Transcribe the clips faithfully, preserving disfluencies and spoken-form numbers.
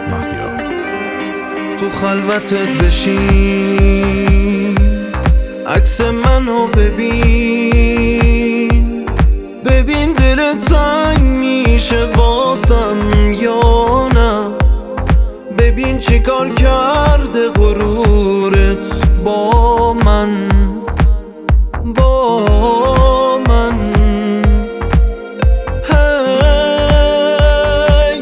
مهیار. تو خلوتت بشین، عکس منو ببین، ببین دل تنگ میشه واسم یا نه، ببین چی کار کرده غرورت با من، با من. هی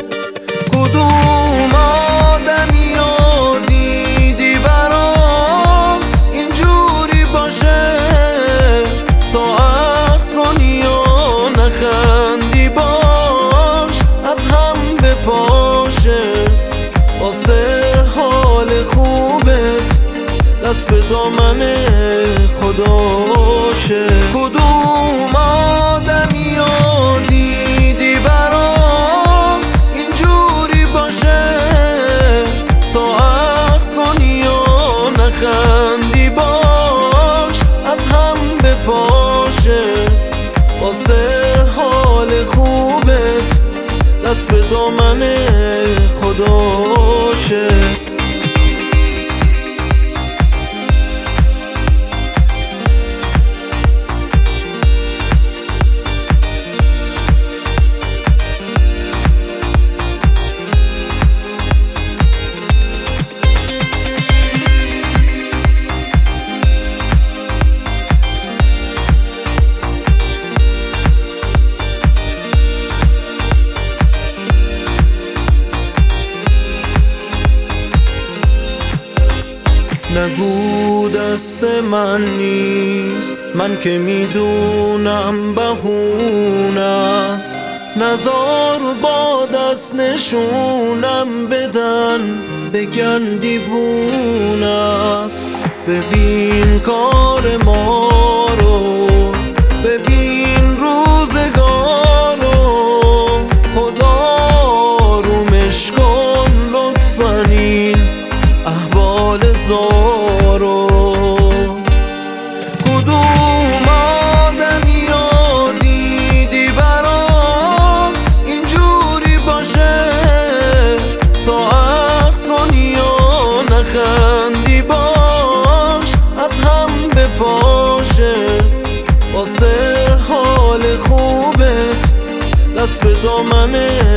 کدوم آدمیو دیدی برات اینجوری باشه تا عهد کنی و نخندی باش از هم بپاشه، واسه حال خوبت دست به دامن خداشه. کدوم آدمیو دیدی برات اینجوری باشه تا عهد کنی و نخندی باش از هم بپاشه، واسه حال خوبت دست به دامن خداشه. نگو دست من نیست، من که میدونم بهونه است، نزار با دست نشونم بدن بگن دیوونه است. ببین کار ما رو، ببین روزگار رو، خدا رومش کن لطفاً این احوال زارو. کدوم آدمیو دیدی برات اینجوری باشه تا عهد کنی و نخندی باش از هم بپاشه، واسه حال خوبت دست به دامن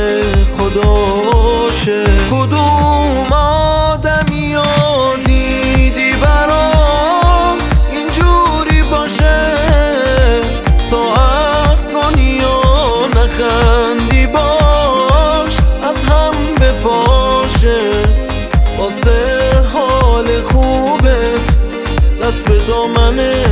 خداشه. کدوم آدمیو دیدی برات اینجوری باشه تا عهد کنی و نخندی باش از هم بپاشه، واسه حال خوبت دست به دامن